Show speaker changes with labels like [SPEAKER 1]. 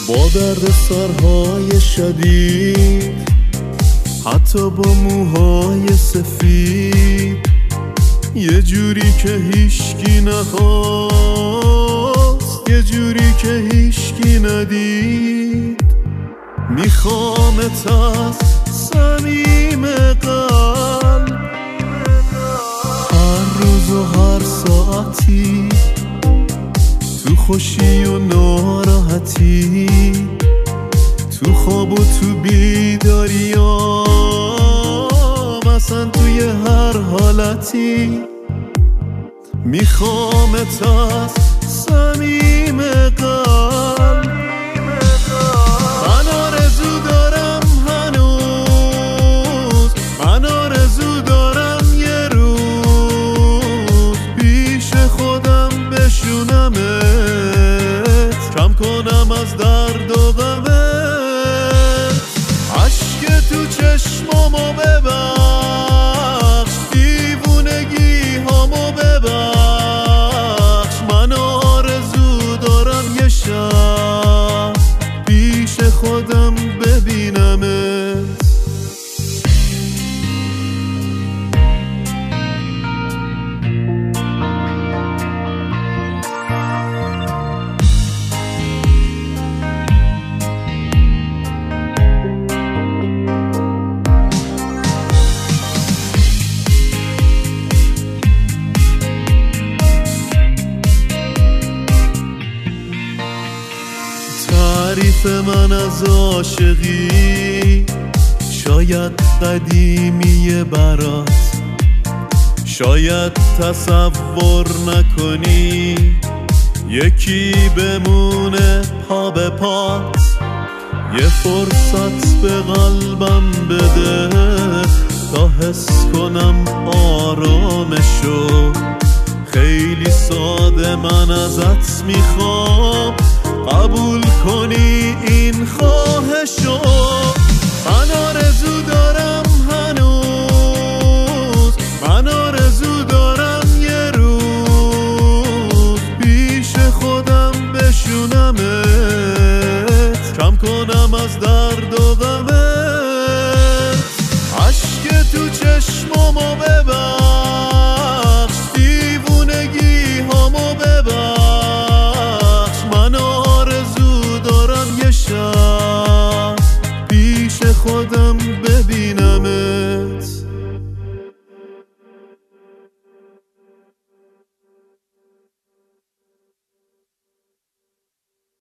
[SPEAKER 1] با درد سرهای شدید، حتی با موهای سفید، یه جوری که هیچکی نخواست، یه جوری که هیچکی ندید. میخوامت از صمیم قلب، هر روز و هر ساعتی، تو خوشی و ناراحتی، تو خواب و تو بیداریام، اصلا توی هر حالتی. میخوامت از صمیم قلب، من آرزو دارم هنوز، من آرزو دارم یه روز پیش خودم بشونمت، کم کنم از درد و غمت. عشق تو چشمامو ببخش، دیوونگی هامو ببخش، من آرزو دارم یه شب پیش خودم ببینمت. تعریف من از عاشقی شاید قدیمیه برات، شاید تصور نکنی یکی بمونه پا به پات. یه فرصت به قلبم بده تا حس کنم آرامشو، خیلی ساده من ازت میخوام قبول کنی این خواهشو. من آرزو دارم هنوز، من آرزو دارم یه روز پیش خودم بشونمت، کم کنم از درد و